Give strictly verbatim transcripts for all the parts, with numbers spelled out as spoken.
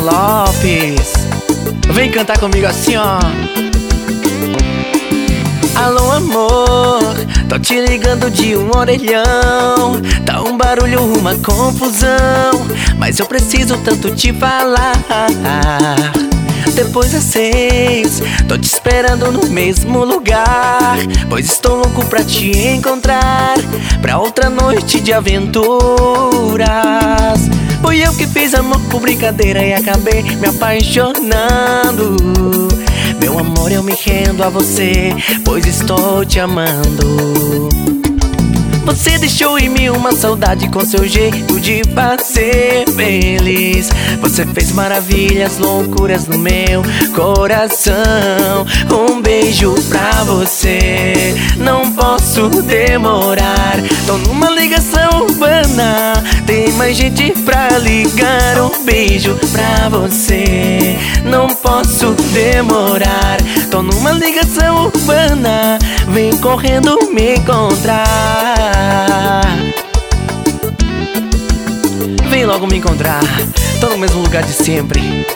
Lopes. Vem cantar comigo assim, ó. Alô, amor, tô te ligando de um orelhão. Tá um barulho, uma confusão, mas eu preciso tanto te falar. Depois das seis, tô te esperando no mesmo lugar, pois estou louco pra te encontrar, pra outra noite de aventuras. Foi eu que fiz amor por brincadeira e acabei me apaixonando. Meu amor, eu me rendo a você, pois estou te amando. Você deixou em mim uma saudade com seu jeito de fazer feliz. Você fez maravilhas, loucuras no meu coração. Um beijo pra você, não posso demorar. Tô numa ligação urbana, tem mais gente pra ligar. Um beijo pra você, não posso demorar. Tô numa ligação urbana, vem correndo me encontrar. Vem logo me encontrar, tô no mesmo lugar de sempre.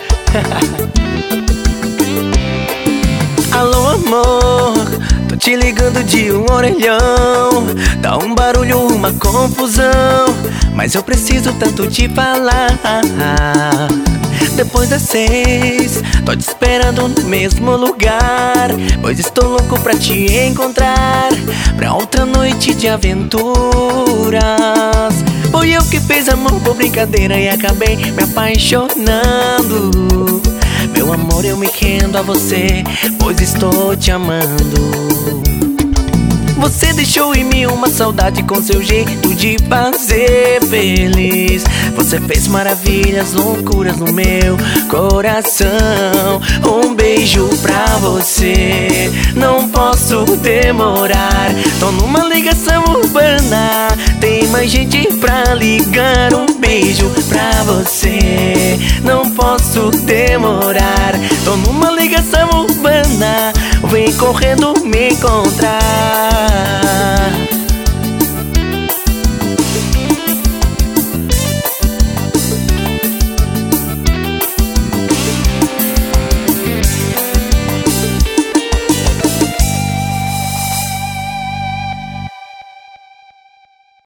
Alô, amor, tô te ligando de um orelhão. Tá um barulho, uma confusão, mas eu preciso tanto te falar. Depois das seis, tô te esperando no mesmo lugar, pois estou louco pra te encontrar, pra outra noite de aventuras. Foi eu que fiz amor por brincadeira e acabei me apaixonando. Meu amor, eu me rendo a você, pois estou te amando. Você deixou em mim uma saudade com seu jeito de fazer feliz. Você fez maravilhas, loucuras no meu coração. Um beijo pra você, não posso demorar. Tô numa ligação urbana, tem mais gente pra ligar. Um beijo pra você, não posso demorar. Tô numa ligação urbana, vem correndo me encontrar.